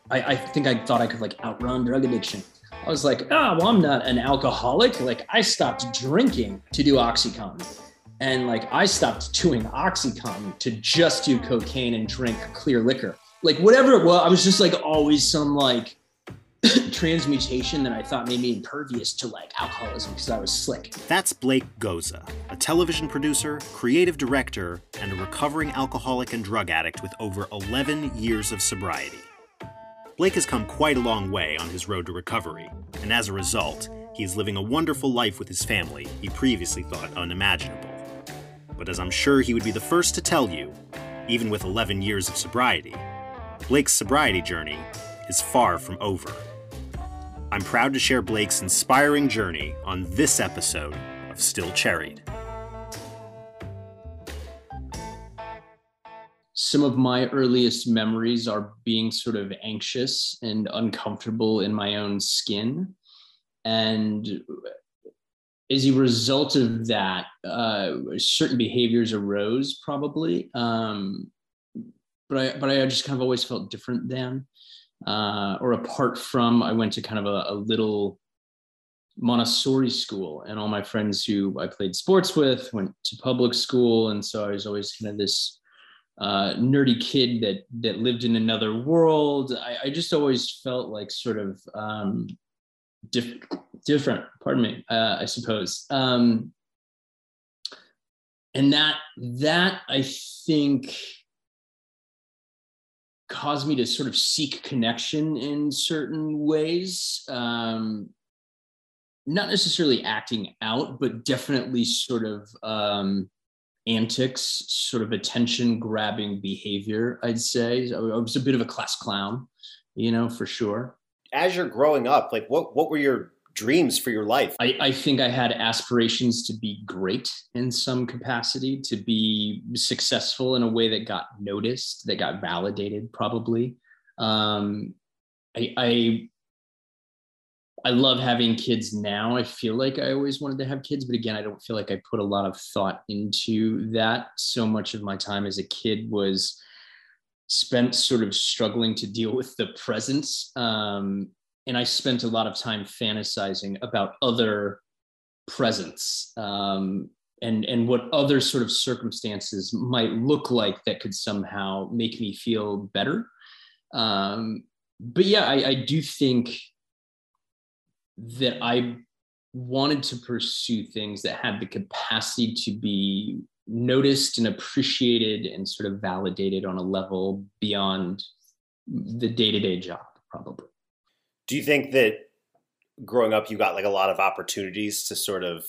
I think I thought I could like outrun drug addiction. I was like, well, I'm not an alcoholic. Like I stopped drinking to do Oxycontin. And like I stopped doing Oxycontin to just do cocaine and drink clear liquor. Like whatever it was, I was just like always some like transmutation that I thought made me impervious to like alcoholism because I was slick. That's Blake Goza, a television producer, creative director, and a recovering alcoholic and drug addict with over 11 years of sobriety. Blake has come quite a long way on his road to recovery, and as a result, he is living a wonderful life with his family he previously thought unimaginable. But as I'm sure he would be the first to tell you, even with 11 years of sobriety, Blake's sobriety journey is far from over. I'm proud to share Blake's inspiring journey on this episode of Still Cherried. Some of my earliest memories are being sort of anxious and uncomfortable in my own skin. And as a result of that, certain behaviors arose probably. But I just kind of always felt different than, or apart from. I went to kind of a little Montessori school, and all my friends who I played sports with went to public school. And so I was always kind of this nerdy kid that lived in another world. I just always felt like sort of different, pardon me, I suppose. And that I think caused me to sort of seek connection in certain ways. Not necessarily acting out, but definitely sort of antics, sort of attention grabbing behavior, I'd say. I was a bit of a class clown, for sure. As you're growing up, like what were your dreams for your life? I think I had aspirations to be great in some capacity, to be successful in a way that got noticed, that got validated, probably. I love having kids now. I feel like I always wanted to have kids, but again, I don't feel like I put a lot of thought into that. So much of my time as a kid was spent sort of struggling to deal with the present. And I spent a lot of time fantasizing about other presents, and what other sort of circumstances might look like that could somehow make me feel better. But yeah, I do think that I wanted to pursue things that had the capacity to be noticed and appreciated and sort of validated on a level beyond the day-to-day job, probably. Do you think that growing up, you got like a lot of opportunities to sort of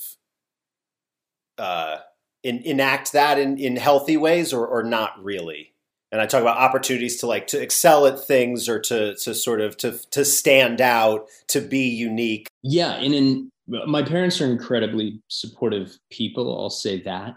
enact that in healthy ways or not really? And I talk about opportunities to excel at things or to sort of to stand out, to be unique. Yeah. And my parents are incredibly supportive people. I'll say that.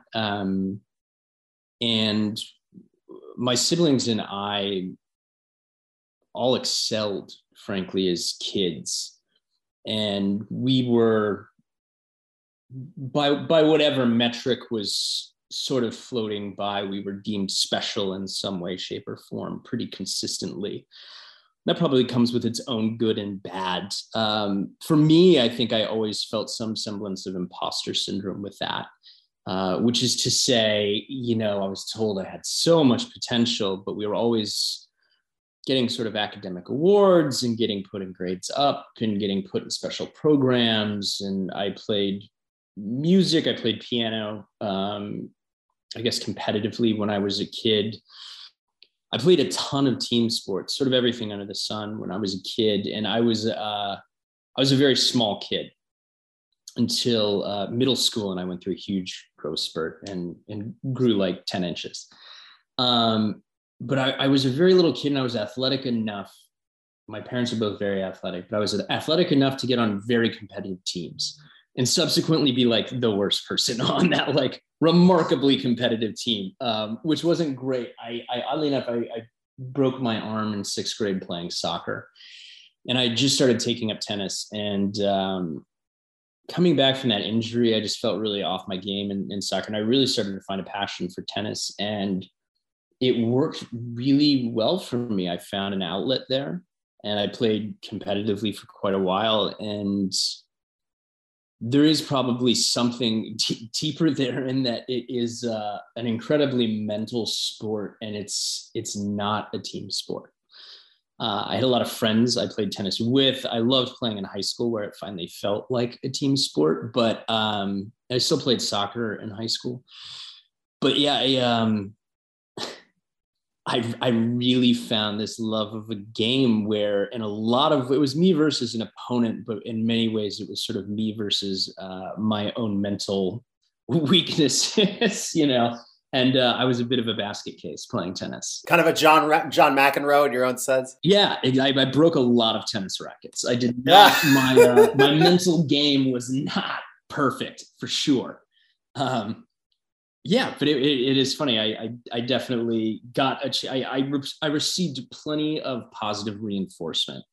And my siblings and I all excelled, frankly, as kids. And we were, by whatever metric was sort of floating by, we were deemed special in some way, shape, or form pretty consistently. That probably comes with its own good and bad. For me, I think I always felt some semblance of imposter syndrome with that, which is to say, I was told I had so much potential, but we were always getting sort of academic awards and getting put in grades up and getting put in special programs. And I played music, I played piano, I guess competitively when I was a kid. I played a ton of team sports, sort of everything under the sun when I was a kid. And I was a very small kid until middle school. And I went through a huge growth spurt and grew like 10 inches. But I was a very little kid and I was athletic enough. My parents are both very athletic, but I was athletic enough to get on very competitive teams and subsequently be like the worst person on that like remarkably competitive team, which wasn't great. Oddly enough, I broke my arm in 6th grade playing soccer, and I just started taking up tennis. And coming back from that injury, I just felt really off my game in soccer, and I really started to find a passion for tennis, and it worked really well for me. I found an outlet there. and I played competitively for quite a while. And there is probably something deeper there in that it is an incredibly mental sport, and it's not a team sport. I had a lot of friends I played tennis with. I loved playing in high school where it finally felt like a team sport, but I still played soccer in high school. But yeah, I really found this love of a game where, in a lot of, it was me versus an opponent, but in many ways it was sort of me versus my own mental weaknesses, you know. And I was a bit of a basket case playing tennis. Kind of a John McEnroe in your own sense. Yeah, I broke a lot of tennis rackets. I did not. My mental game was not perfect for sure. Yeah, but it is funny. I definitely got I received plenty of positive reinforcement.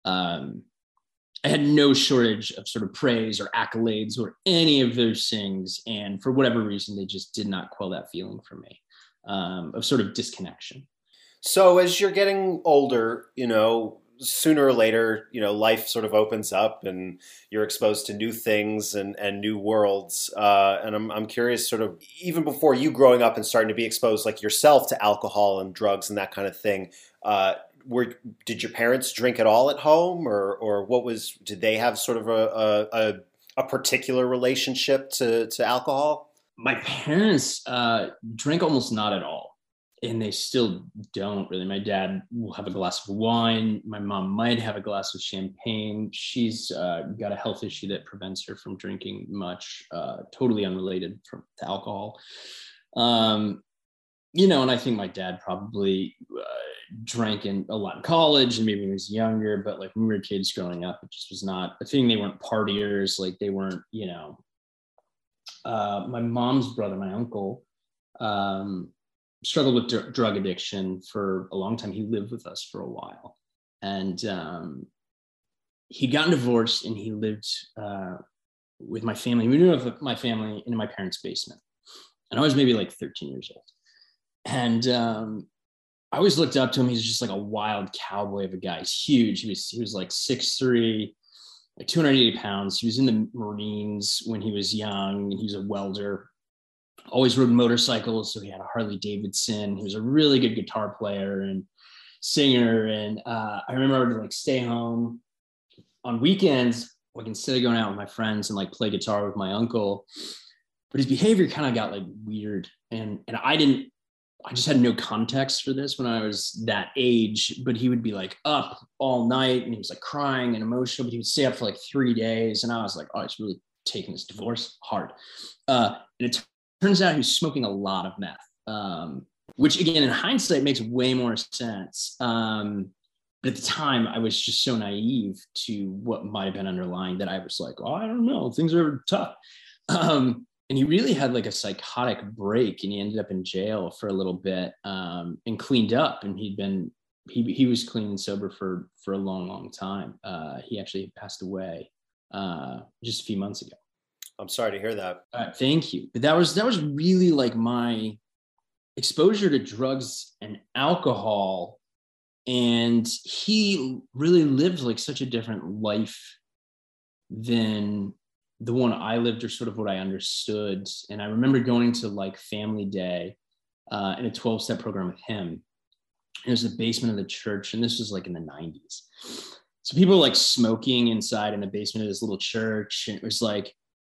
I had no shortage of sort of praise or accolades or any of those things. And for whatever reason, they just did not quell that feeling for me of sort of disconnection. So as you're getting older, you know, sooner or later, you know, life sort of opens up and you're exposed to new things and new worlds. And I'm curious, sort of, even before you growing up and starting to be exposed like yourself to alcohol and drugs and that kind of thing, did your parents drink at all at home, or did they have sort of a particular relationship to alcohol? My parents drank almost not at all, and they still don't really. My dad will have a glass of wine. My mom might have a glass of champagne. She's got a health issue that prevents her from drinking much, totally unrelated to alcohol. You know, and I think my dad probably drank a lot in college and maybe when he was younger, but like when we were kids growing up, it just was not a thing. They weren't partiers. Like they weren't, you know, my mom's brother, my uncle, struggled with drug addiction for a long time. He lived with us for a while, and he'd gotten divorced, and he lived with my family. We moved with my family into my parents' basement, and I was maybe like 13 years old. And I always looked up to him. He's just like a wild cowboy of a guy. He's huge. He was like 6'3", like 280 pounds. He was in the Marines when he was young, and he was a welder. Always rode motorcycles, so he had a Harley Davidson. He was a really good guitar player and singer. And I remember I would like stay home on weekends, like instead of going out with my friends and like play guitar with my uncle. But his behavior kind of got like weird, and I just had no context for this when I was that age, but he would be like up all night and he was like crying and emotional, but he would stay up for like 3 days. And I was like, oh, he's really taking this divorce hard. And it turns out he was smoking a lot of meth, which again, in hindsight makes way more sense. But at the time I was just so naive to what might've been underlying that I was like, oh, I don't know, things are tough. And he really had like a psychotic break, and he ended up in jail for a little bit and cleaned up. And he was clean and sober for a long time. He actually passed away just a few months ago. I'm sorry to hear that. Thank you. But that was really like my exposure to drugs and alcohol. And he really lived like such a different life than the one I lived, or sort of what I understood. And I remember going to like family day in a 12-step program with him. It was the basement of the church, and this was like in the 90s. So people were like smoking inside in the basement of this little church. And it was like,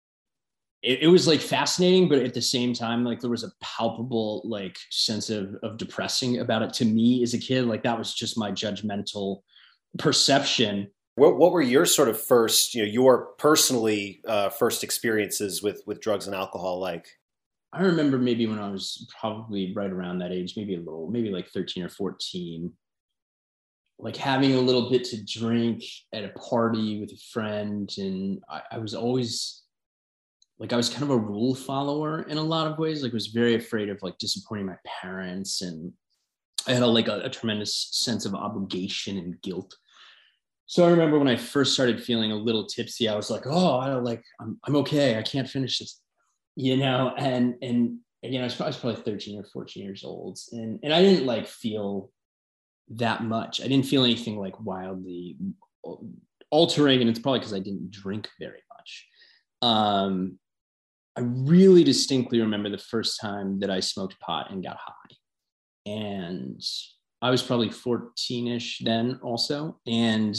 it was like fascinating, but at the same time, like there was a palpable like sense of depressing about it to me as a kid. Like that was just my judgmental perception. What were your sort of first, your personally first experiences with drugs and alcohol like? I remember maybe when I was probably right around that age, maybe like 13 or 14, like having a little bit to drink at a party with a friend. And I was always like, I was kind of a rule follower in a lot of ways. Like I was very afraid of like disappointing my parents. And I had a tremendous sense of obligation and guilt. So I remember when I first started feeling a little tipsy, I was like, oh, I'm okay. I can't finish this, and again, I was probably 13 or 14 years old. And I didn't like feel that much. I didn't feel anything like wildly altering, and it's probably because I didn't drink very much. I really distinctly remember the first time that I smoked pot and got high. And I was probably 14-ish then also. And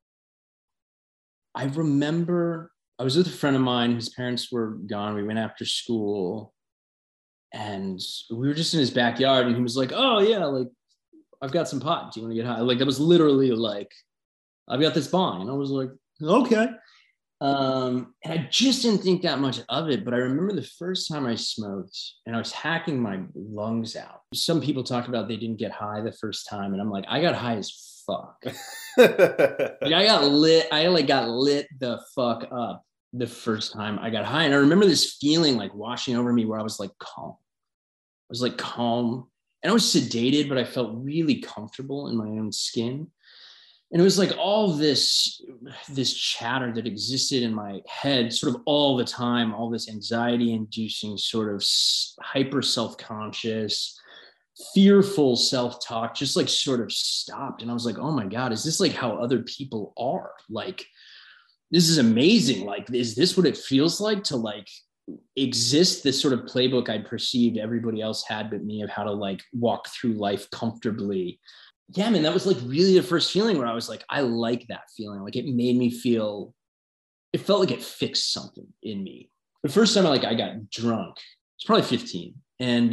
I remember I was with a friend of mine. His parents were gone. We went after school and we were just in his backyard, and he was like, oh yeah, like I've got some pot. Do you want to get high? Like that was literally like, I've got this bong. And I was like, okay. And I just didn't think that much of it, but I remember the first time I smoked and I was hacking my lungs out. Some people talk about they didn't get high the first time, and I'm like, I got high as fuck. Like I got lit. I like got lit the fuck up the first time I got high. And I remember this feeling like washing over me where I was like calm. I was like calm and I was sedated, but I felt really comfortable in my own skin. And it was like all this chatter that existed in my head sort of all the time, all this anxiety inducing sort of hyper self-conscious, fearful self-talk just like sort of stopped. And I was like, oh my God, is this like how other people are? Like, this is amazing. Like, is this what it feels like to like exist this sort of playbook I'd perceived everybody else had but me of how to like walk through life comfortably? Yeah, man, that was like really the first feeling where I was like, I like that feeling. Like it made me feel, it felt like it fixed something in me. The first time I got drunk, I was probably 15. And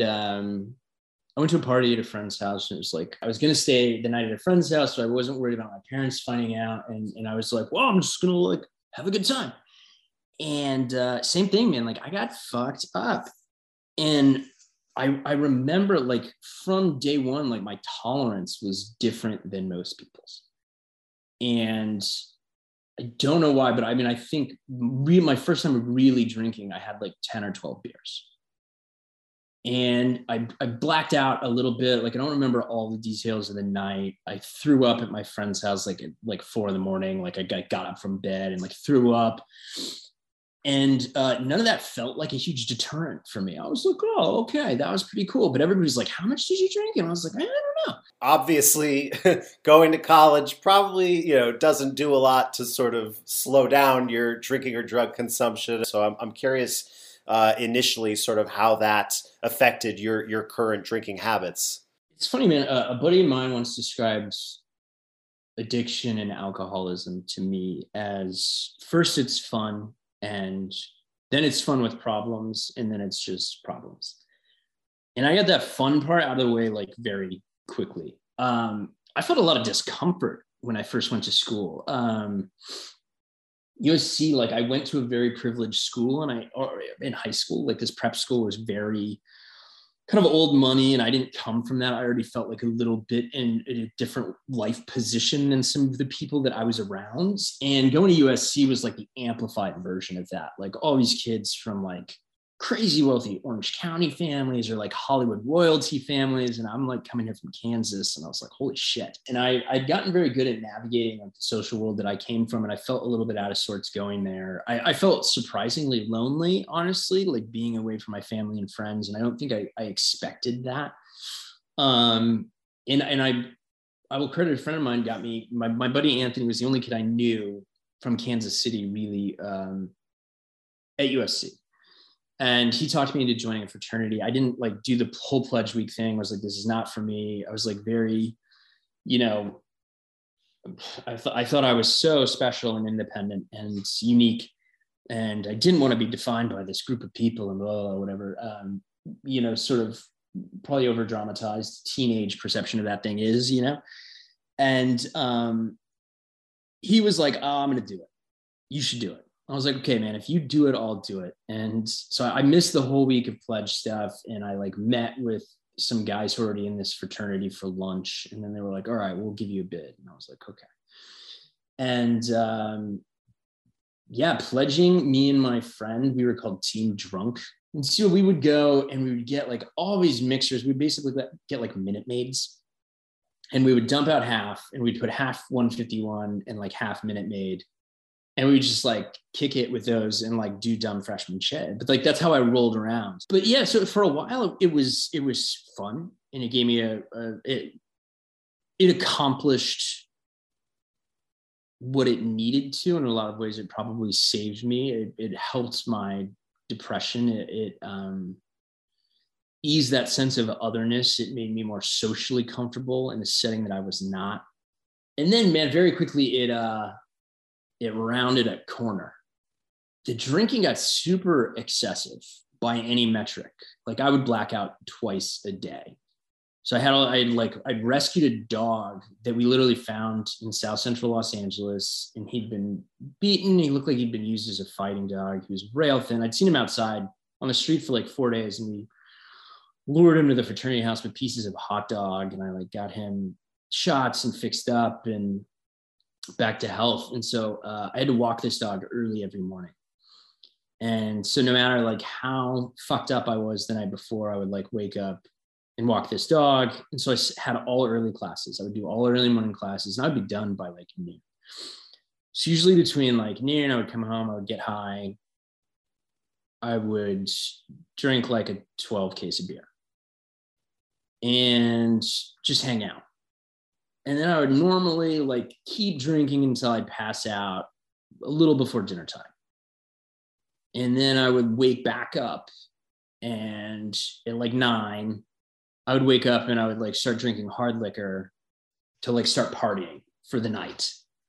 I went to a party at a friend's house, and it was like, I was going to stay the night at a friend's house, so I wasn't worried about my parents finding out. And I was like, well, I'm just going to like have a good time. And same thing, man, like I got fucked up. And I remember like from day one, like my tolerance was different than most people's. And I don't know why, but I mean, I think my first time really drinking, I had like 10 or 12 beers. And I blacked out a little bit. Like, I don't remember all the details of the night. I threw up at my friend's house, like at 4 a.m. Like I got up from bed and like threw up. And none of that felt like a huge deterrent for me. I was like, oh, okay, that was pretty cool. But everybody's like, how much did you drink? And I was like, I don't know. Obviously, going to college probably, doesn't do a lot to sort of slow down your drinking or drug consumption. So I'm curious initially sort of how that affected your current drinking habits. It's funny, man. A buddy of mine once described addiction and alcoholism to me as first it's fun, and then it's fun with problems, and then it's just problems. And I got that fun part out of the way like very quickly. I felt a lot of discomfort when I first went to school. USC, like I went to a very privileged school, and in high school, like this prep school was very kind of old money, and I didn't come from that. I already felt like a little bit in a different life position than some of the people that I was around. And going to USC was like the amplified version of that. Like all these kids from like crazy wealthy Orange County families or like Hollywood royalty families. And I'm like coming here from Kansas, and I was like, holy shit. And I'd gotten very good at navigating like the social world that I came from. And I felt a little bit out of sorts going there. I felt surprisingly lonely, honestly, like being away from my family and friends. And I don't think I expected that. And I will credit a friend of mine got me, my buddy Anthony was the only kid I knew from Kansas City really at USC. And he talked me into joining a fraternity. I didn't like do the whole pledge week thing. I was like, this is not for me. I was like very, I thought I was so special and independent and unique. And I didn't want to be defined by this group of people and blah, blah, blah, whatever, sort of probably over dramatized teenage perception of that thing is, And he was like, oh, I'm going to do it. You should do it. I was like, okay, man, if you do it, I'll do it. And so I missed the whole week of pledge stuff. And I like met with some guys who are already in this fraternity for lunch. And then they were like, all right, we'll give you a bid. And I was like, okay. And pledging, me and my friend, we were called Team Drunk. And so we would go and we would get like all these mixers. We basically get like Minute Maids. And we would dump out half, and we'd put half 151 and like half Minute Maid. And we would just like kick it with those and like do dumb freshman shit. But like, that's how I rolled around. But yeah, so for a while it was fun, and it gave me it accomplished what it needed to. In a lot of ways, it probably saved me. It helped my depression. It eased that sense of otherness. It made me more socially comfortable in a setting that I was not. And then, man, very quickly, it rounded a corner. The drinking got super excessive by any metric. Like I would black out twice a day. So I'd rescued a dog that we literally found in South Central Los Angeles, and he'd been beaten. He looked like he'd been used as a fighting dog. He was rail thin. I'd seen him outside on the street for like 4 days, and we lured him to the fraternity house with pieces of hot dog, and I like got him shots and fixed up and back to health. And so I had to walk this dog early every morning. And so no matter like how fucked up I was the night before, I would like wake up and walk this dog. And so I had all early classes. I would do all early morning classes, and I'd be done by like noon. So usually between like noon, I would come home, I would get high. I would drink like a 12 case of beer and just hang out. And then I would normally like keep drinking until I'd pass out a little before dinner time. And then I would wake back up, and at like 9, I would wake up and I would like start drinking hard liquor to like start partying for the night.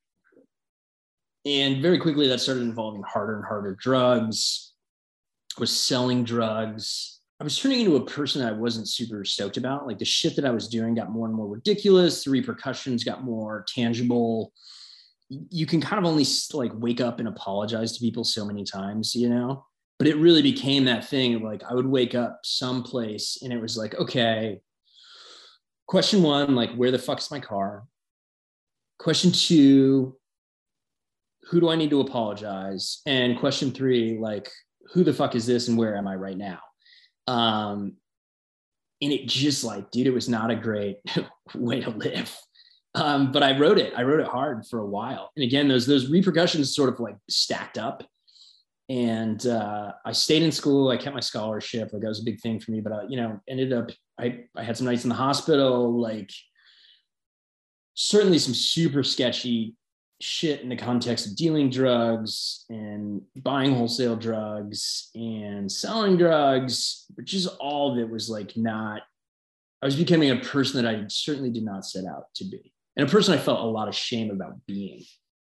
And very quickly that started involving harder and harder drugs. I was selling drugs. I was turning into a person that I wasn't super stoked about. Like the shit that I was doing got more and more ridiculous. The repercussions got more tangible. You can kind of only like wake up and apologize to people so many times, you know? But it really became that thing of like, I would wake up someplace and it was like, okay, question 1, like, where the fuck's my car? Question 2, who do I need to apologize? And question 3, like, who the fuck is this and where am I right now? And it just like, dude, it was not a great way to live. But I wrote it hard for a while. And again, those repercussions sort of like stacked up. And I stayed in school. I kept my scholarship. Like that was a big thing for me. But I, ended up, I had some nights in the hospital. Like certainly some super sketchy shit in the context of dealing drugs and buying wholesale drugs and selling drugs, which is all of it was like not. I was becoming a person that I certainly did not set out to be, and a person I felt a lot of shame about being.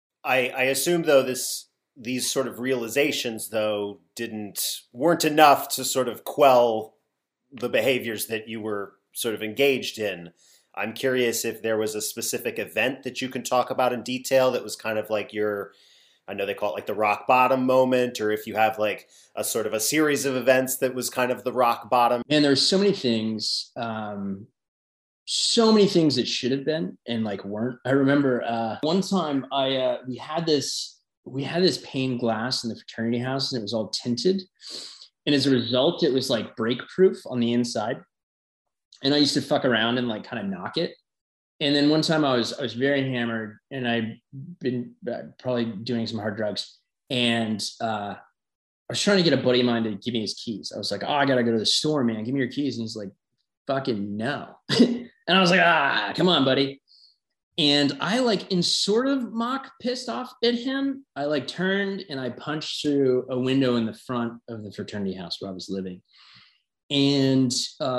I assume though these sort of realizations though weren't enough to sort of quell the behaviors that you were sort of engaged in. I'm curious if there was a specific event that you can talk about in detail that was kind of like I know they call it like the rock bottom moment, or if you have like a sort of a series of events that was kind of the rock bottom. And there's so many things that should have been and like weren't. I remember one time we had this pane glass in the fraternity house, and it was all tinted. And as a result, it was like break proof on the inside. And I used to fuck around and like kind of knock it. And then one time I was very hammered, and I'd been probably doing some hard drugs. And I was trying to get a buddy of mine to give me his keys. I was like, oh, I got to go to the store, man. Give me your keys. And he's like, fucking no. And I was like, come on, buddy. And I like in sort of mock pissed off at him, I like turned and I punched through a window in the front of the fraternity house where I was living. And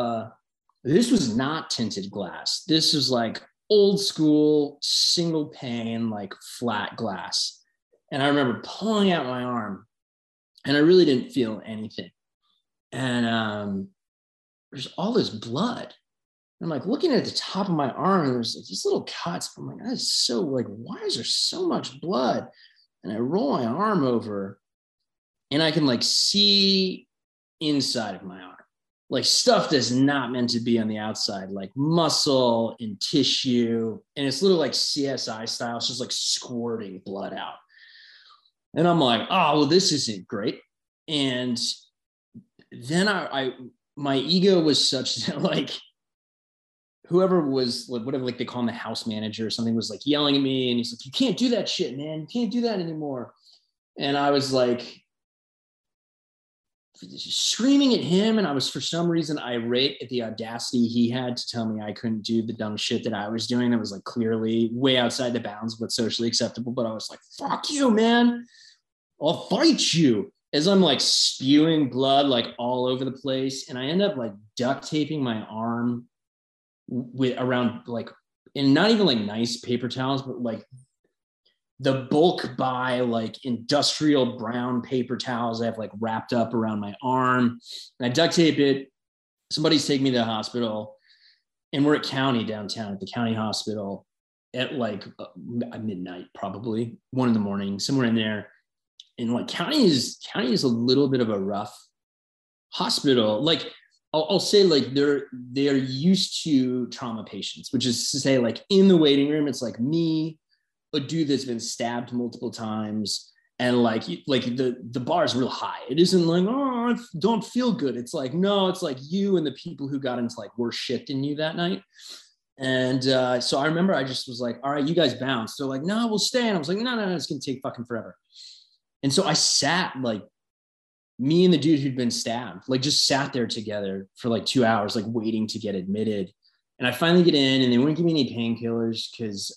this was not tinted glass. This was like old school, single pane, like flat glass. And I remember pulling out my arm, and I really didn't feel anything. And there's all this blood. I'm like looking at the top of my arm, and there's like these little cuts. I'm like, that is so like, why is there so much blood? And I roll my arm over, and I can like see inside of my arm. Like stuff that's not meant to be on the outside, like muscle and tissue. And it's little like CSI style. It's just like squirting blood out. And I'm like, oh, well, this isn't great. And then my ego was such that like whoever was like, whatever, like they call him the house manager or something, was like yelling at me. And he's like, you can't do that shit, man. You can't do that anymore. And I was like, screaming at him. And I was, for some reason, irate at the audacity he had to tell me I couldn't do the dumb shit that I was doing. That was like clearly way outside the bounds of what's socially acceptable. But I was like, fuck you, man. I'll fight you. As I'm like spewing blood like all over the place. And I end up like duct taping my arm with around like, and not even like nice paper towels, but like the bulk buy like industrial brown paper towels I have like wrapped up around my arm. And I duct tape it. Somebody's taking me to the hospital, and we're at County downtown at the county hospital at like midnight, probably 1 a.m, somewhere in there. And like county is a little bit of a rough hospital. Like I'll say like they're used to trauma patients, which is to say like in the waiting room, it's like me, a dude that's been stabbed multiple times. And like the bar is real high. It isn't like, oh, I don't feel good. It's like, no, it's like you and the people who got into like worse shit than you that night. And so I remember I just was like, all right, you guys bounce. They're like, no, we'll stay. And I was like, no, it's going to take fucking forever. And so I sat, like, me and the dude who'd been stabbed, like just sat there together for like 2 hours, like waiting to get admitted. And I finally get in, and they wouldn't give me any painkillers because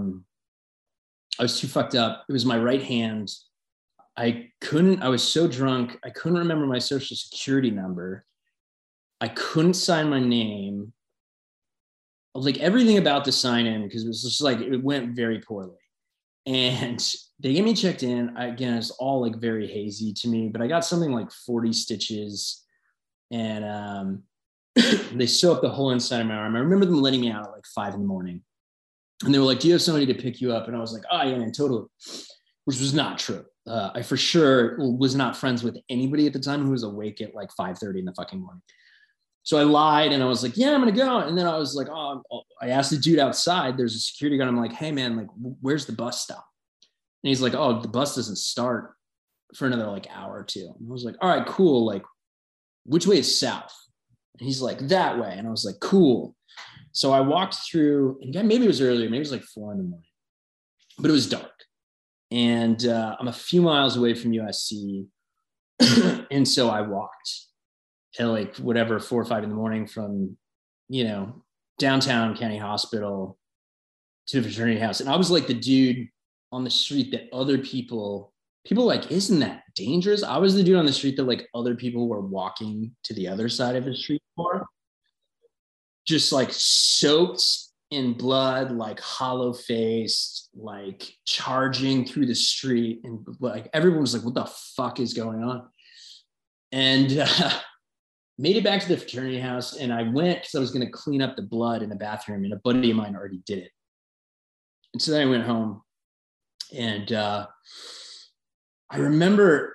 I was too fucked up. It was my right hand. I was so drunk. I couldn't remember my social security number. I couldn't sign my name. Like everything about the sign in, because it was just like, it went very poorly. And they get me checked in. Again, it's all like very hazy to me, but I got something like 40 stitches, and they sew up the whole inside of my arm. I remember them letting me out at like 5 a.m. And they were like, do you have somebody to pick you up? And I was like, oh yeah, man, totally. Which was not true. I for sure was not friends with anybody at the time who was awake at like 5:30 in the fucking morning. So I lied, and I was like, yeah, I'm going to go. And then I was like, oh, I asked the dude outside. There's a security guard. I'm like, hey man, like, where's the bus stop? And he's like, oh, the bus doesn't start for another like hour or two. And I was like, all right, cool. Like, which way is south? And he's like, that way. And I was like, cool. So I walked through, and maybe it was earlier, maybe it was like 4 a.m, but it was dark. And I'm a few miles away from USC. And so I walked at like whatever, 4 or 5 a.m. from, downtown county hospital to the fraternity house. And I was like the dude on the street that other people like, isn't that dangerous? I was the dude on the street that like other people were walking to the other side of the street for, just like soaked in blood, like hollow faced, like charging through the street. And like, everyone was like, what the fuck is going on? And made it back to the fraternity house, and I went because I was going to clean up the blood in the bathroom, and a buddy of mine already did it. And so then I went home, and I remember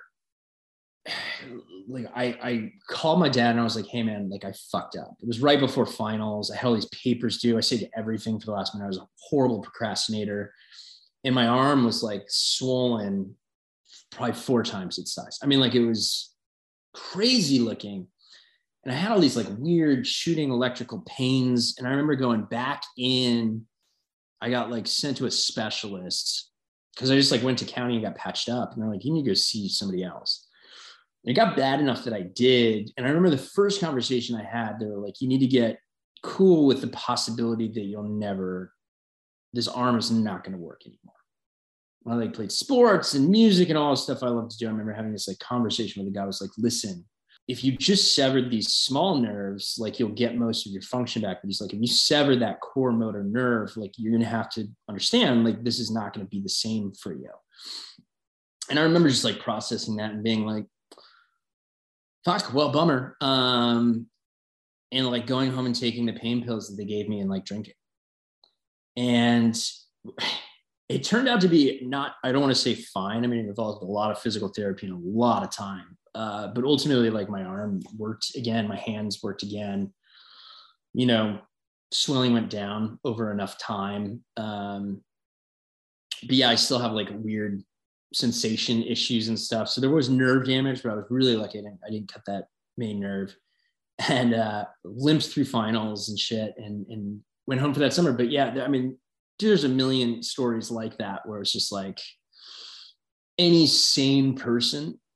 like I called my dad, and I was like, hey man, like I fucked up. It was right before finals. I had all these papers due. I saved everything for the last minute. I was a horrible procrastinator, and my arm was like swollen probably 4 times its size. I mean, like it was crazy looking. And I had all these like weird shooting electrical pains. And I remember going back in, I got like sent to a specialist because I just like went to county and got patched up. And they're like, you need to go see somebody else. And it got bad enough that I did. And I remember the first conversation I had, they were like, you need to get cool with the possibility that this arm is not going to work anymore. I like played sports and music and all this stuff I love to do. I remember having this like conversation with the guy. I was like, listen, if you just severed these small nerves, like you'll get most of your function back. But he's like, if you sever that core motor nerve, like you're going to have to understand, like, this is not going to be the same for you. And I remember just like processing that and being like, fuck, well, bummer. And like going home and taking the pain pills that they gave me and like drinking. And it turned out to be I don't want to say fine. I mean, it involved a lot of physical therapy and a lot of time. But ultimately, like my arm worked again, my hands worked again, swelling went down over enough time. But yeah, I still have like weird sensation issues and stuff. So there was nerve damage, but I was really lucky I didn't cut that main nerve, and limped through finals and shit, and went home for that summer. But yeah, I mean, there's a million stories like that where it's just like any sane person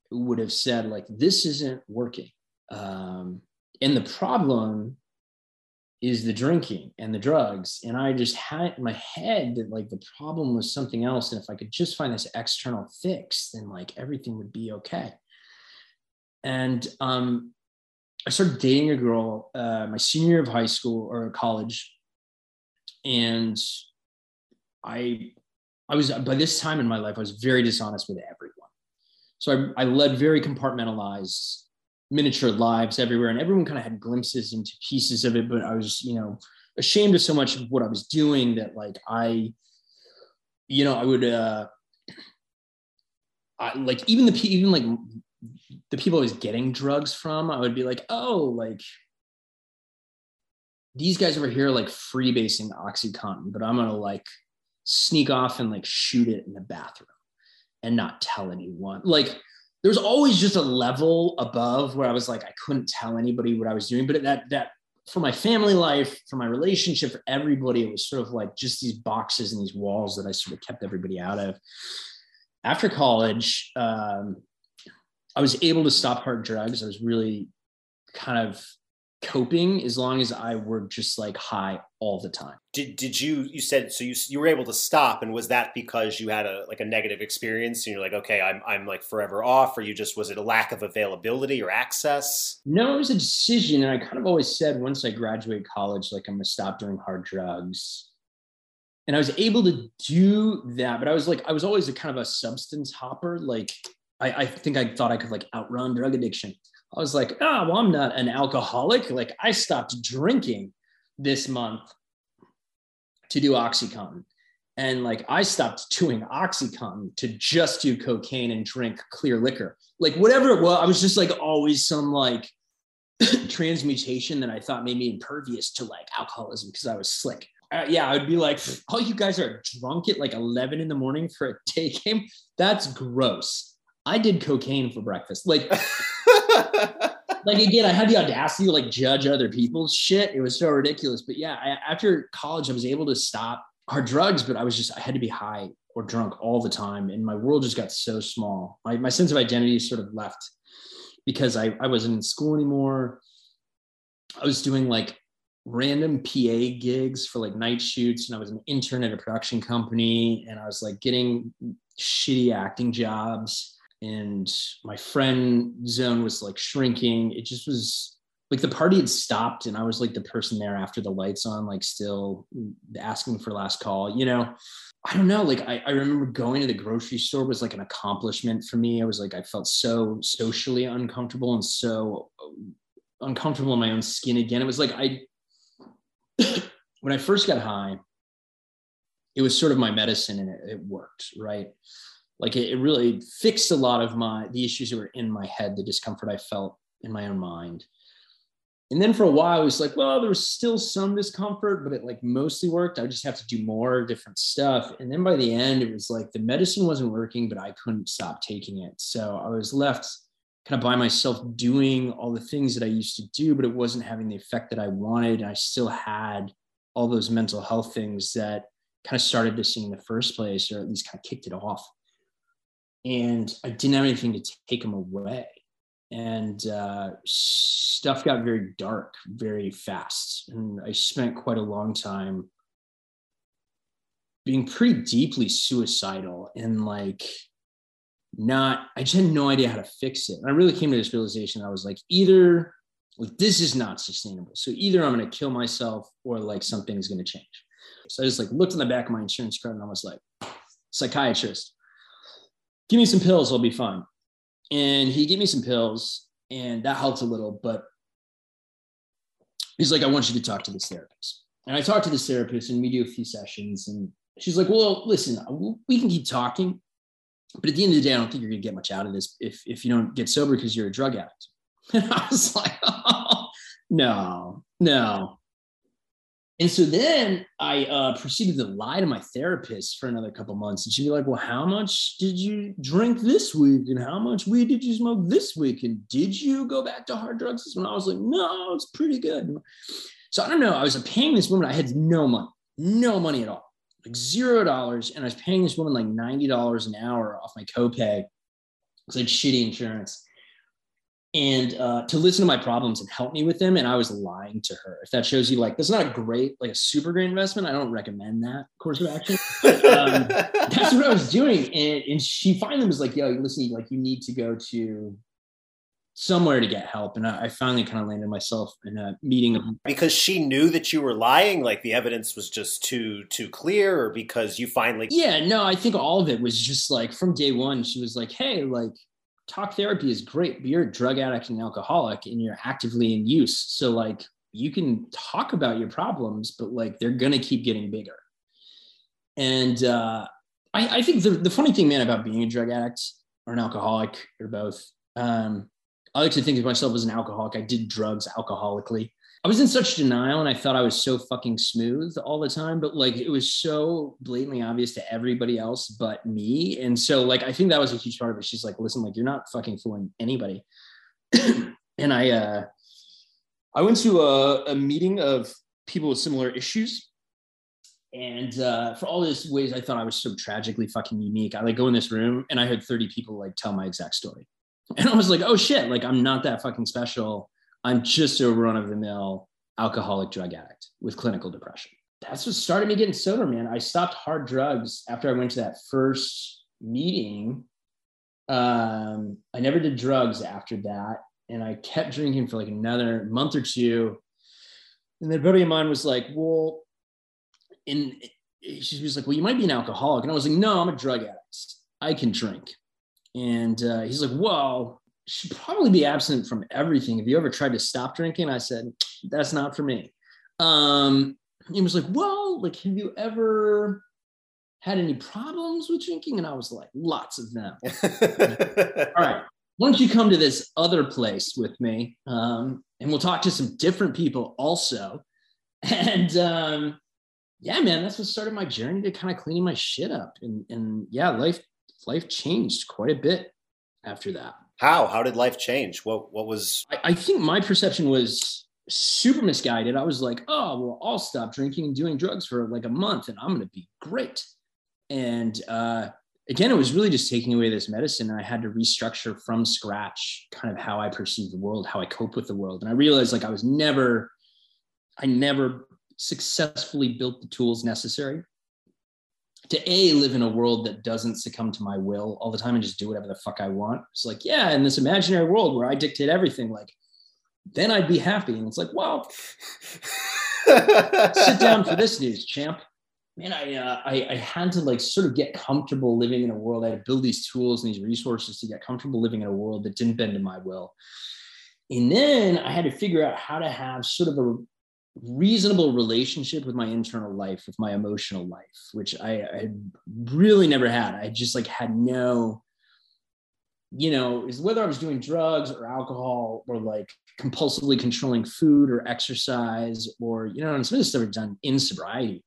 would have said like, this isn't working. And the problem is the drinking and the drugs. And I just had in my head that like the problem was something else. And if I could just find this external fix, then like everything would be okay. And I started dating a girl my senior year of high school or college. And I was, by this time in my life, I was very dishonest with everyone. So I led very compartmentalized miniature lives everywhere, and everyone kind of had glimpses into pieces of it, but I was, ashamed of so much of what I was doing that like I would like even like the people I was getting drugs from, I would be like, oh, like these guys over here like freebasing OxyContin, but I'm gonna like sneak off and like shoot it in the bathroom and not tell anyone. Like there was always just a level above where I was like, I couldn't tell anybody what I was doing. But that for my family life, for my relationship, for everybody, it was sort of like just these boxes and these walls that I sort of kept everybody out of. After college, I was able to stop hard drugs. I was really kind of coping as long as I were just like high all the time. Did you said, so you were able to stop, and was that because you had a negative experience and you're like, okay, I'm like forever off, or was it a lack of availability or access? No, it was a decision. And I kind of always said once I graduate college, like I'm going to stop doing hard drugs. And I was able to do that, but I was always a kind of a substance hopper. Like I think I thought I could like outrun drug addiction. I was like, well, I'm not an alcoholic. Like I stopped drinking this month to do OxyContin. And like, I stopped doing OxyContin to just do cocaine and drink clear liquor. Like whatever it was, I was just like always some like transmutation that I thought made me impervious to like alcoholism because I was slick. I would be like, oh, you guys are drunk at like 11 in the morning for a day game. That's gross. I did cocaine for breakfast. Like, like again, I had the audacity to like judge other people's shit. It was so ridiculous. But yeah, after college, I was able to stop hard drugs, but I had to be high or drunk all the time. And my world just got so small. My sense of identity sort of left because I wasn't in school anymore. I was doing like random PA gigs for like night shoots. And I was an intern at a production company, and I was like getting shitty acting jobs. And my friend zone was like shrinking. It just was like the party had stopped, and I was like the person there after the lights on, like still asking for last call. I don't know. Like I remember going to the grocery store was like an accomplishment for me. I was like, I felt so socially uncomfortable and so uncomfortable in my own skin again. It was like when I first got high, it was sort of my medicine, and it worked, right? Like it really fixed a lot of the issues that were in my head, the discomfort I felt in my own mind. And then for a while, I was like, well, there was still some discomfort, but it like mostly worked. I would just have to do more different stuff. And then by the end, it was like the medicine wasn't working, but I couldn't stop taking it. So I was left kind of by myself doing all the things that I used to do, but it wasn't having the effect that I wanted. And I still had all those mental health things that kind of started this thing in the first place, or at least kind of kicked it off. And I didn't have anything to take them away. And stuff got very dark very fast. And I spent quite a long time being pretty deeply suicidal and like I just had no idea how to fix it. And I really came to this realization. I was like, either like this is not sustainable. So either I'm going to kill myself or like something is going to change. So I just like looked in the back of my insurance card and I was like, psychiatrist, give me some pills, I'll be fine. And he gave me some pills, and that helped a little, but he's like, I want you to talk to this therapist. And I talked to this therapist, and we do a few sessions, and she's like, well, listen, we can keep talking, but at the end of the day, I don't think you're gonna get much out of this if you don't get sober because you're a drug addict. And I was like, oh, no. And so then I proceeded to lie to my therapist for another couple months. And she'd be like, well, how much did you drink this week? And how much weed did you smoke this week? And did you go back to hard drugs? And I was like, no, it's pretty good. So I don't know. I was paying this woman. I had no money at all, like $0. And I was paying this woman like $90 an hour off my copay. because I had shitty insurance. And to listen to my problems and help me with them. And I was lying to her. If that shows you, like, that's not a great, like a super great investment. I don't recommend that course of action. But, that's what I was doing. And she finally was like, yo, listen, like, you need to go to somewhere to get help. And I finally kind of landed myself in a meeting. Because she knew that you were lying, like the evidence was just too clear, or because you finally... Yeah, no, I think all of it was just like from day one, she was like, hey, like, talk therapy is great, but you're a drug addict and alcoholic and you're actively in use. So like, you can talk about your problems, but like, they're going to keep getting bigger. And I think the funny thing, man, about being a drug addict or an alcoholic or both, I like to think of myself as an alcoholic. I did drugs alcoholically. I was in such denial and I thought I was so fucking smooth all the time, but like, it was so blatantly obvious to everybody else but me. And so like, I think that was a huge part of it. She's like, listen, like, you're not fucking fooling anybody. And I went to a meeting of people with similar issues. And for all these ways, I thought I was so tragically fucking unique. I like go in this room and I heard 30 people like tell my exact story. And I was like, oh shit, like, I'm not that fucking special. I'm just a run-of-the-mill alcoholic drug addict with clinical depression. That's what started me getting sober, man. I stopped hard drugs after I went to that first meeting. I never did drugs after that. And I kept drinking for like another month or two. And then a buddy of mine was like, well, she was like, well, you might be an alcoholic. And I was like, no, I'm a drug addict. I can drink. And he's like, well, should probably be abstinent from everything. Have you ever tried to stop drinking? I said, that's not for me. He was like, well, like, have you ever had any problems with drinking? And I was like, lots of them. All right, why don't you come to this other place with me? And we'll talk to some different people also. And yeah, man, that's what started my journey to kind of cleaning my shit up. And yeah, life changed quite a bit after that. How did life change? What was... I think my perception was super misguided. I was like, oh, well, I'll stop drinking and doing drugs for like a month and I'm going to be great. And again, it was really just taking away this medicine. And I had to restructure from scratch kind of how I perceive the world, how I cope with the world. And I realized like I never successfully built the tools necessary to live in a world that doesn't succumb to my will all the time and just do whatever the fuck I want. It's like, yeah, in this imaginary world where I dictate everything, like, then I'd be happy. And it's like, well, sit down for this news, champ. Man, I had to like sort of get comfortable living in a world. I had to build these tools and these resources to get comfortable living in a world that didn't bend to my will. And then I had to figure out how to have sort of a reasonable relationship with my internal life, with my emotional life, which I really never had. I just like had no, is whether I was doing drugs or alcohol or like compulsively controlling food or exercise or, and some of this stuff I've done in sobriety,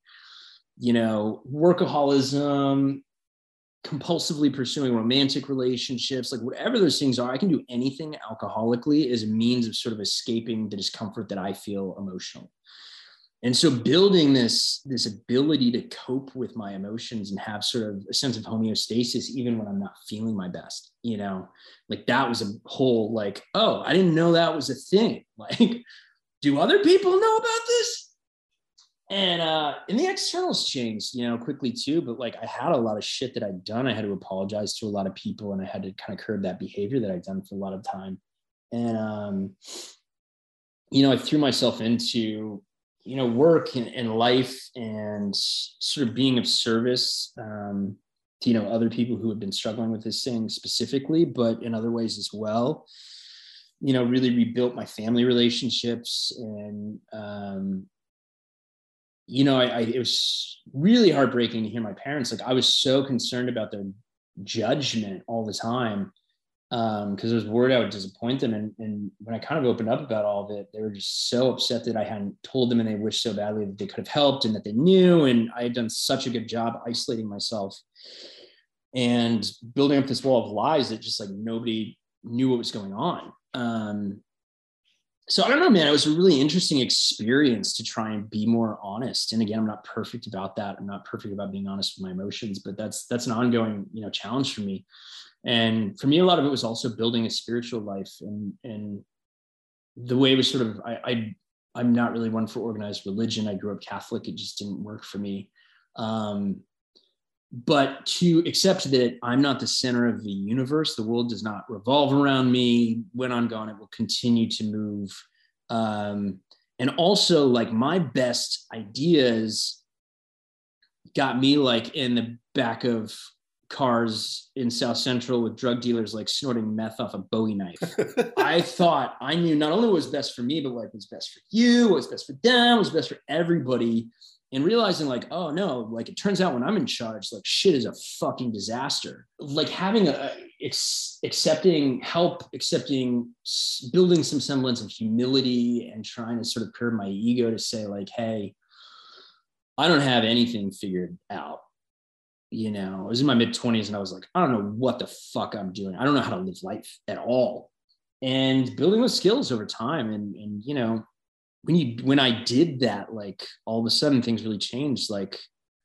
workaholism, compulsively pursuing romantic relationships, like whatever those things are, I can do anything alcoholically as a means of sort of escaping the discomfort that I feel emotionally. And so building this ability to cope with my emotions and have sort of a sense of homeostasis, even when I'm not feeling my best, like that was a whole like, oh, I didn't know that was a thing. Like, do other people know about this? And the externals changed, quickly too. But like I had a lot of shit that I'd done. I had to apologize to a lot of people and I had to kind of curb that behavior that I'd done for a lot of time. And, I threw myself into, work and life and sort of being of service to, other people who had been struggling with this thing specifically, but in other ways as well, really rebuilt my family relationships and, it was really heartbreaking to hear my parents. Like I was so concerned about their judgment all the time because I was worried I would disappoint them. And when I kind of opened up about all of it, they were just so upset that I hadn't told them and they wished so badly that they could have helped and that they knew. And I had done such a good job isolating myself and building up this wall of lies that just like nobody knew what was going on. So I don't know, man, it was a really interesting experience to try and be more honest. And again, I'm not perfect about that. I'm not perfect about being honest with my emotions, but that's an ongoing, challenge for me. And for me, a lot of it was also building a spiritual life, and the way it was sort of, I'm not really one for organized religion. I grew up Catholic. It just didn't work for me. But to accept that I'm not the center of the universe, the world does not revolve around me. When I'm gone, it will continue to move. And also, like, my best ideas got me like in the back of cars in South Central with drug dealers like snorting meth off a Bowie knife. I thought I knew not only what was best for me, but what was best for you, what was best for them, what was best for everybody. And realizing like, oh no, like it turns out when I'm in charge, like shit is a fucking disaster. Like having accepting help, building some semblance of humility and trying to sort of curb my ego to say like, hey, I don't have anything figured out. You know, I was in my mid-20s and I was like, I don't know what the fuck I'm doing. I don't know how to live life at all. And building those skills over time. And you know, when I did that, like all of a sudden things really changed. Like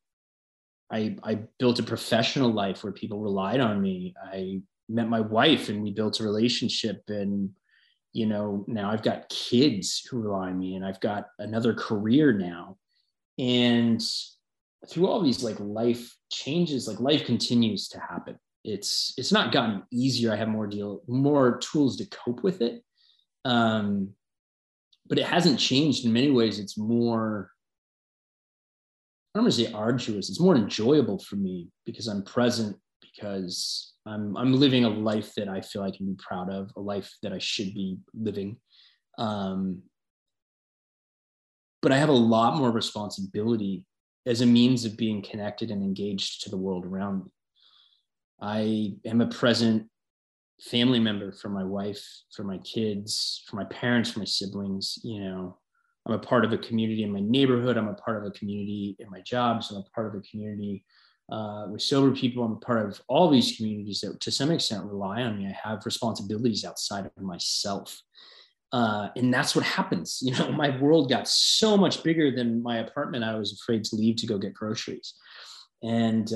I built a professional life where people relied on me. I met my wife and we built a relationship, and, you know, now I've got kids who rely on me, and I've got another career now. And through all these like life changes, like life continues to happen. It's not gotten easier. I have more tools to cope with it. But it hasn't changed in many ways. It's more, I don't want to say arduous. It's more enjoyable for me because I'm present, because I'm living a life that I feel I can be proud of, a life that I should be living. But I have a lot more responsibility as a means of being connected and engaged to the world around me. I am a present family member for my wife, for my kids, for my parents, for my siblings. You know, I'm a part of a community in my neighborhood. I'm a part of a community in my jobs. I'm a part of a community with sober people. I'm a part of all these communities that to some extent rely on me. I have responsibilities outside of myself. And that's what happens. You know, my world got so much bigger than my apartment I was afraid to leave to go get groceries. And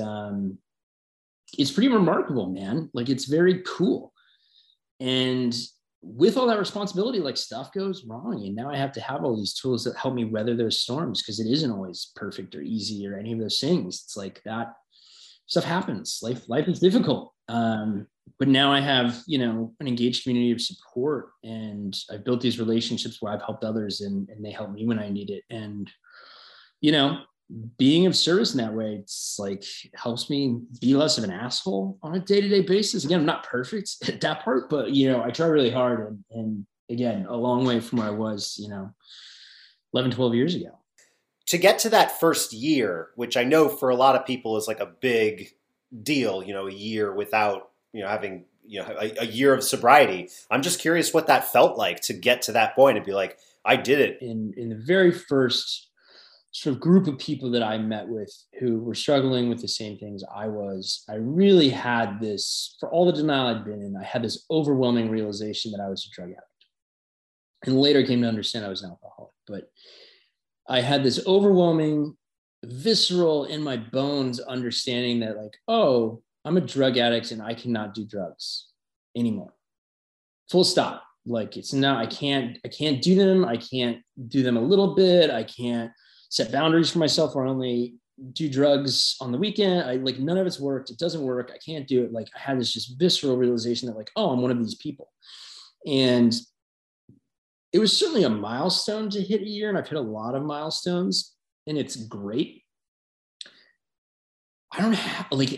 it's pretty remarkable, man. Like, it's very cool. And with all that responsibility, like, stuff goes wrong. And now I have to have all these tools that help me weather those storms, because it isn't always perfect or easy or any of those things. It's like that stuff happens. Life is difficult. But now I have, you know, an engaged community of support, and I've built these relationships where I've helped others and they help me when I need it. And, you know, being of service in that way, it's like helps me be less of an asshole on a day-to-day basis. Again, I'm not perfect at that part, but, you know, I try really hard, and again, a long way from where I was, you know, 11, 12 years ago. To get to that first year, which I know for a lot of people is like a big deal, you know, a year without, you know, having, you know, a year of sobriety. I'm just curious what that felt like to get to that point and be like, I did it. In the very first sort of group of people that I met with who were struggling with the same things I was, I really had this, for all the denial I'd been in, I had this overwhelming realization that I was a drug addict. And later came to understand I was an alcoholic. But I had this overwhelming, visceral, in my bones understanding that, like, oh, I'm a drug addict and I cannot do drugs anymore. Full stop. Like, it's now, I can't do them. I can't do them a little bit. I can't set boundaries for myself or only do drugs on the weekend. Like, none of it's worked. It doesn't work. I can't do it. Like, I had this just visceral realization that, like, oh, I'm one of these people. And it was certainly a milestone to hit a year, and I've hit a lot of milestones, and it's great. I don't have, like,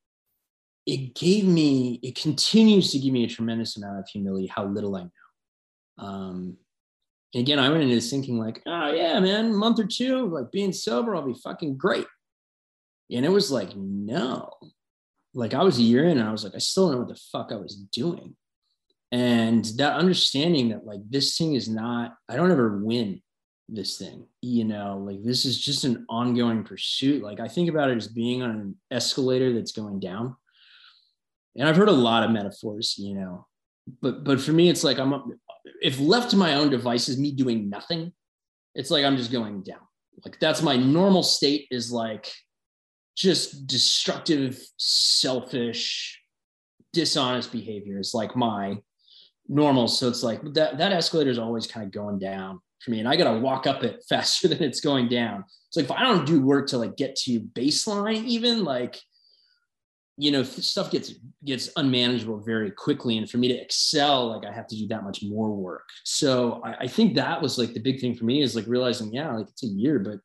it continues to give me a tremendous amount of humility, how little I know. And again, I went into this thinking like, oh yeah, man, a month or two, like being sober, I'll be fucking great. And it was like, no, like I was a year in and I was like, I still don't know what the fuck I was doing. And that understanding that, like, this thing is not, I don't ever win this thing, you know, like this is just an ongoing pursuit. Like, I think about it as being on an escalator that's going down. And I've heard a lot of metaphors, you know, but for me, it's like, if left to my own devices, me doing nothing, it's like, I'm just going down. Like, that's my normal state, is like just destructive, selfish dishonest behavior is like my normal. So it's like that escalator is always kind of going down for me. And I got to walk up it faster than it's going down. It's like, if I don't do work to like get to baseline, even like, you know, stuff gets unmanageable very quickly. And for me to excel, like I have to do that much more work. So I think that was like the big thing for me, is like realizing, yeah, like it's a year, but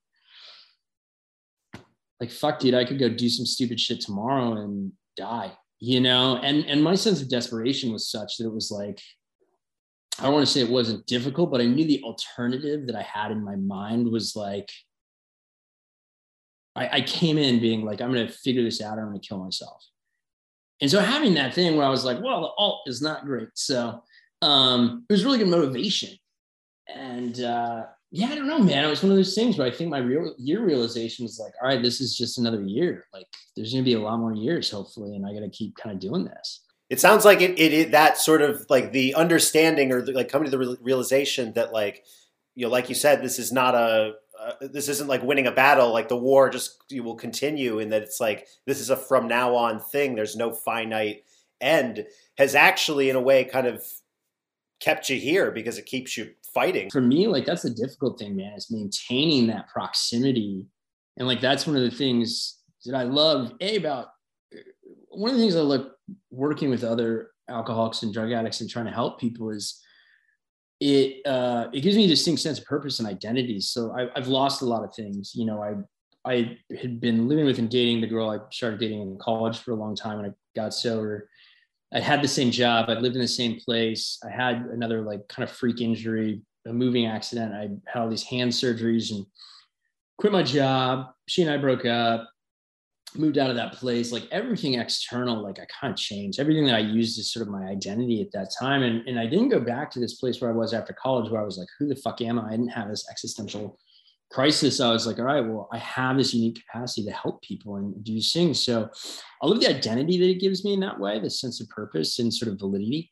like, fuck, dude, I could go do some stupid shit tomorrow and die, you know? And my sense of desperation was such that it was like, I don't want to say it wasn't difficult, but I knew the alternative that I had in my mind was like, I came in being like, I'm going to figure this out, or I'm going to kill myself. And so having that thing where I was like, well, the alt is not great. So it was really good motivation. And yeah, I don't know, man. It was one of those things where I think my year realization was like, all right, this is just another year. Like there's going to be a lot more years, hopefully. And I got to keep kind of doing this. It sounds like it that sort of like the understanding, or like coming to the realization that, like, you know, like you said, this is not this isn't like winning a battle. Like the war you will continue, and that it's like, this is a from now on thing. There's no finite end, has actually in a way kind of kept you here because it keeps you fighting. For me, like that's the difficult thing, man, is maintaining that proximity. And like, that's one of the things that I love about one of the things I love working with other alcoholics and drug addicts and trying to help people is it gives me a distinct sense of purpose and identity. So I've lost a lot of things. You know, I had been living with and dating the girl I started dating in college for a long time, and I got sober. I had the same job. I'd lived in the same place. I had another like kind of freak injury, a moving accident. I had all these hand surgeries and quit my job. She and I broke up, moved out of that place. Like everything external, like I kind of changed. Everything that I used as sort of my identity at that time. And I didn't go back to this place where I was after college, where I was like, who the fuck am I? I didn't have this existential crisis. I was like, all right, well, I have this unique capacity to help people and do things. So I love the identity that it gives me in that way, the sense of purpose and sort of validity.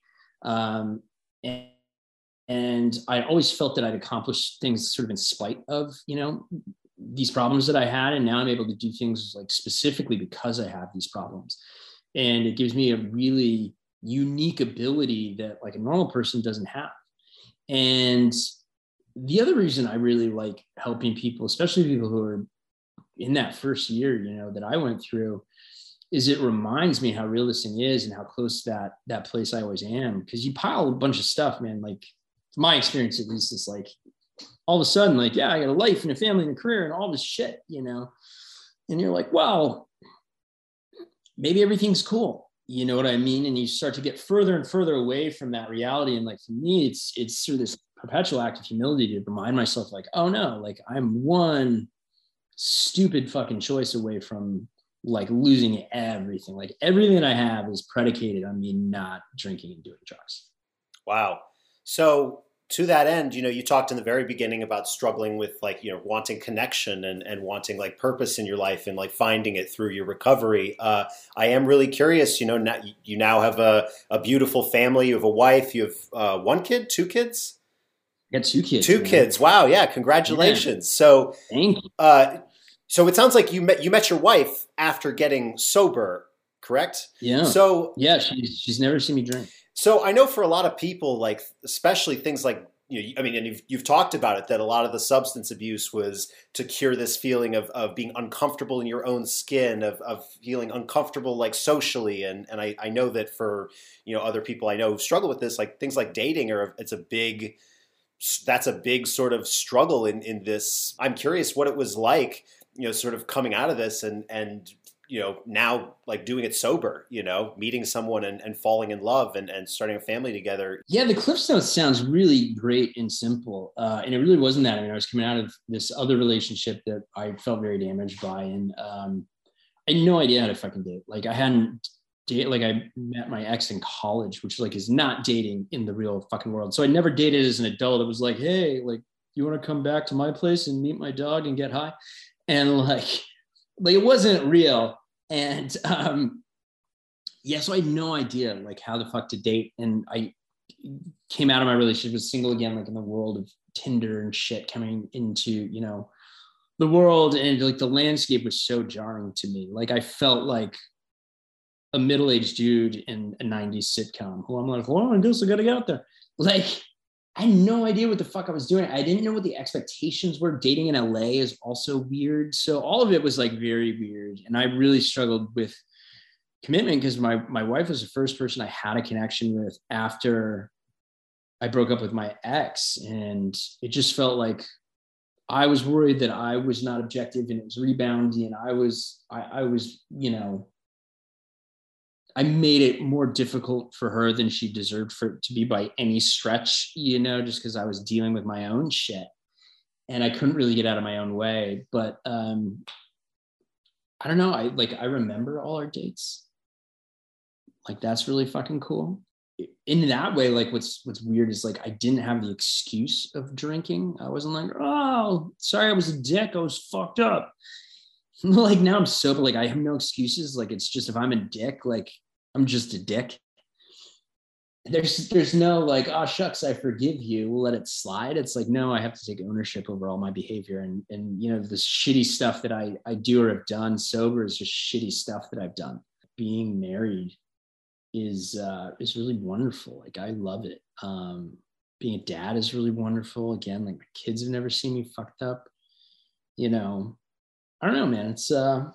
And I always felt that I'd accomplished things sort of in spite of, you know, these problems that I had. And now I'm able to do things like specifically because I have these problems. And it gives me a really unique ability that like a normal person doesn't have. And the other reason I really like helping people, especially people who are in that first year, you know, that I went through, is it reminds me how real this thing is and how close to that place I always am. Because you pile a bunch of stuff, man. Like my experience, at least, is like all of a sudden, like, yeah, I got a life and a family and a career and all this shit, you know, and you're like, wow, maybe everything's cool. You know what I mean? And you start to get further and further away from that reality. And like, for me, it's through this perpetual act of humility to remind myself, like, oh no, like I'm one stupid fucking choice away from like losing everything. Like everything that I have is predicated on me not drinking and doing drugs. Wow. So to that end, you know, you talked in the very beginning about struggling with like, you know, wanting connection and wanting like purpose in your life and like finding it through your recovery. I am really curious, you know, you now have a beautiful family. You have a wife, you have one kid, two kids? I got two kids. Two kids. Wow. Yeah. Congratulations. Yeah. So, thank you. So it sounds like you met your wife after getting sober, correct? Yeah. So yeah, she's never seen me drink. So I know for a lot of people, like especially things like, you know, I mean, and you've talked about it, that a lot of the substance abuse was to cure this feeling of being uncomfortable in your own skin, of feeling uncomfortable like socially, and I know that for, you know, other people I know who struggle with this, like things like dating that's a big sort of struggle in this. I'm curious what it was like, you know, sort of coming out of this and you know, now like doing it sober, you know, meeting someone and falling in love and starting a family together. Yeah, the Cliff Notes sounds really great and simple. And it really wasn't that. I mean, I was coming out of this other relationship that I felt very damaged by. And I had no idea how to fucking date. Like I hadn't dated, like I met my ex in college, which like is not dating in the real fucking world. So I never dated as an adult. It was like, hey, like, you want to come back to my place and meet my dog and get high? And like it wasn't real. And yeah, so I had no idea like how the fuck to date. And I came out of my relationship was single again, like in the world of Tinder and shit coming into, you know, the world. And like the landscape was so jarring to me. Like I felt like a middle-aged dude in a 90s sitcom who I'm like, well, I guess I gotta get out there. Like, I had no idea what the fuck I was doing. I didn't know what the expectations were. Dating in LA is also weird. So all of it was like very weird. And I really struggled with commitment because my wife was the first person I had a connection with after I broke up with my ex. And it just felt like I was worried that I was not objective and it was rebounding. And I was, you know, I made it more difficult for her than she deserved for it to be by any stretch, you know, just because I was dealing with my own shit and I couldn't really get out of my own way. But I don't know. I remember all our dates. Like, that's really fucking cool. In that way, like what's weird is like I didn't have the excuse of drinking. I wasn't like, oh, sorry, I was a dick. I was fucked up. Like now I'm sober. Like I have no excuses. Like it's just if I'm a dick, like I'm just a dick. There's no like, oh shucks, I forgive you. We'll let it slide. It's like, no, I have to take ownership over all my behavior. And you know, this shitty stuff that I do or have done sober is just shitty stuff that I've done. Being married is really wonderful. Like I love it. Being a dad is really wonderful. Again, like my kids have never seen me fucked up. You know, I don't know, man. It's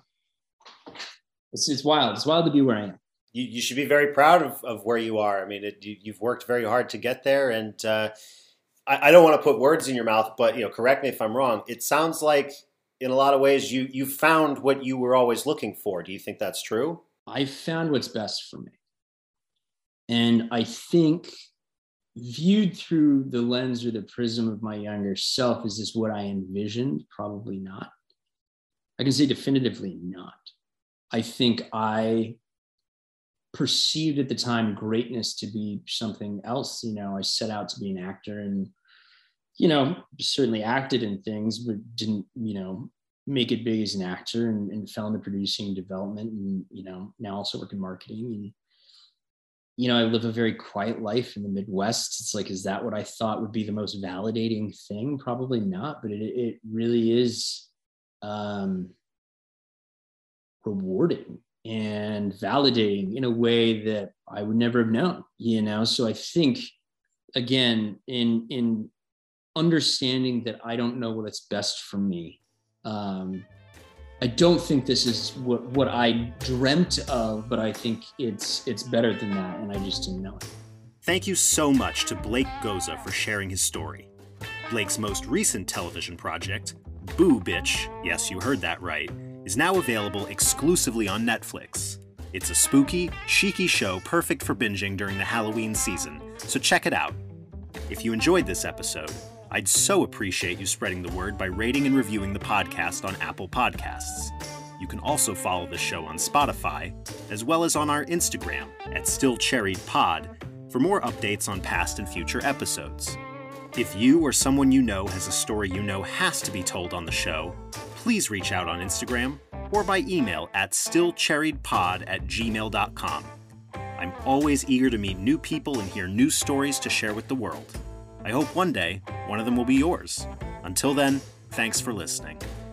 wild. It's wild to be where I am. You should be very proud of where you are. I mean, you've worked very hard to get there, and I don't want to put words in your mouth, but you know, correct me if I'm wrong. It sounds like in a lot of ways you found what you were always looking for. Do you think that's true? I found what's best for me. And I think viewed through the lens or the prism of my younger self, is this what I envisioned? Probably not. I can say definitively not. I think I perceived at the time greatness to be something else. You know, I set out to be an actor and, you know, certainly acted in things, but didn't, you know, make it big as an actor and fell into producing and development and, you know, now also work in marketing. And, you know, I live a very quiet life in the Midwest. It's like, is that what I thought would be the most validating thing? Probably not, but it really is rewarding and validating in a way that I would never have known, you know? So I think, again, in understanding that I don't know what's best for me, I don't think this is what I dreamt of, but I think it's better than that, and I just didn't know it. Thank you so much to Blake Goza for sharing his story. Blake's most recent television project, Boo Bitch, yes, you heard that right, is now available exclusively on Netflix. It's a spooky, cheeky show perfect for binging during the Halloween season, so check it out. If you enjoyed this episode, I'd so appreciate you spreading the word by rating and reviewing the podcast on Apple Podcasts. You can also follow the show on Spotify, as well as on our Instagram at StillCherriedPod for more updates on past and future episodes. If you or someone you know has a story you know has to be told on the show, please reach out on Instagram or by email at stillcherriedpod@gmail.com. I'm always eager to meet new people and hear new stories to share with the world. I hope one day one of them will be yours. Until then, thanks for listening.